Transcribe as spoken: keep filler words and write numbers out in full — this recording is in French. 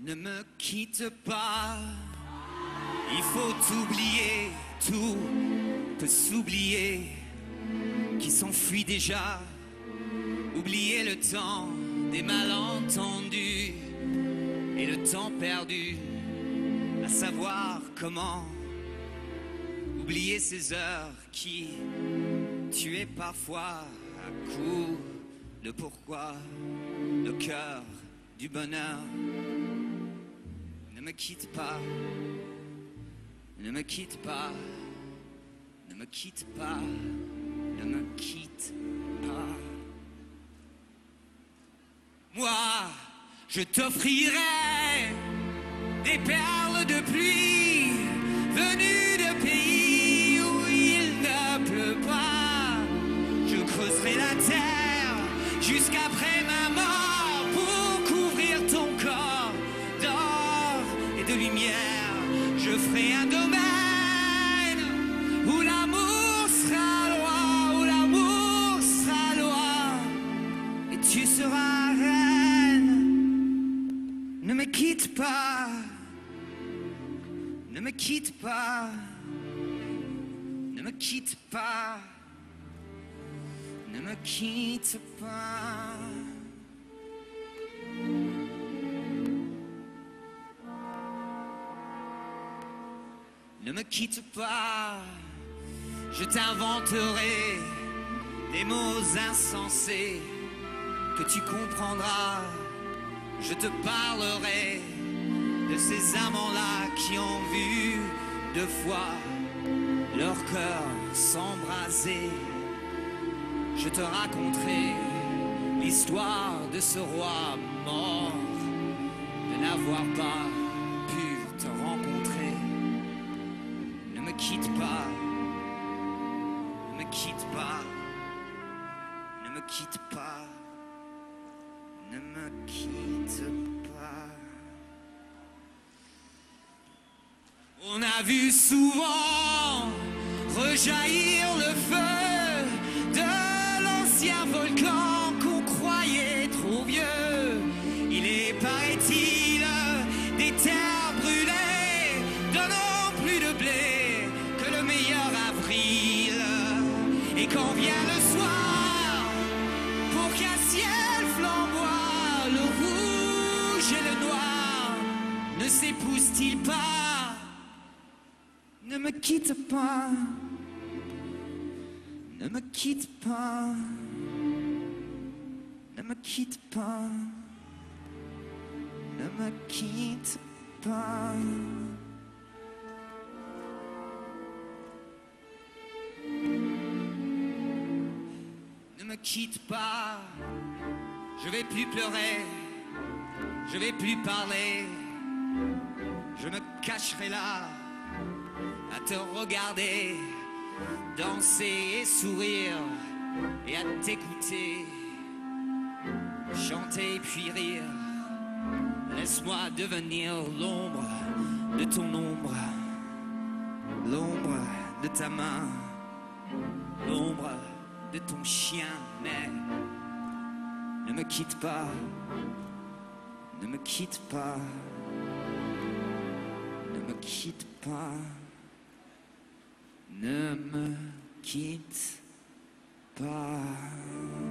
Ne me quitte pas, il faut oublier, tout peut s'oublier, qui s'enfuit déjà. Oublier le temps des malentendus et le temps perdu à savoir comment. Oublier ces heures qui tuaient parfois à coups de pourquoi le cœur du bonheur. Ne me quitte pas, ne me quitte pas, ne me quitte pas, ne me quitte pas. Moi, je t'offrirai des perles de pluie venues de pays où il ne pleut pas. Je creuserai la terre jusqu'après ma mort pour couvrir ton corps d'or et de lumière. Je ferai un domaine où l'amour sera loi, où l'amour sera loi, et tu seras reine. Ne me quitte pas, ne me quitte pas, ne me quitte pas, ne me quitte pas. Ne me quitte pas, je t'inventerai des mots insensés que tu comprendras. Je te parlerai de ces amants-là qui ont vu deux fois leur cœur s'embraser. Je te raconterai l'histoire de ce roi mort, de n'avoir pas pu te rencontrer. Ne me quitte pas, ne me quitte pas, ne me quitte pas, ne me quitte pas. On a vu souvent rejaillir le feu de l'ancien volcan qu'on croyait trop vieux. Il est, paraît-il, des terres brûlées, donnant plus de blé que le meilleur avril. Et quand vient le soir, pour qu'un ciel flamboie, le rouge et le noir ne s'épousent-ils pas? Ne me quitte pas, ne me quitte pas, ne me quitte pas, ne me quitte pas. Ne me quitte pas, je vais plus pleurer, je vais plus parler, je me cacherai là à te regarder, danser et sourire, et à t'écouter, chanter puis rire. Laisse-moi devenir l'ombre de ton ombre, l'ombre de ta main, l'ombre de ton chien, mais ne me quitte pas, ne me quitte pas, ne me quitte pas. Ne me quitte pas.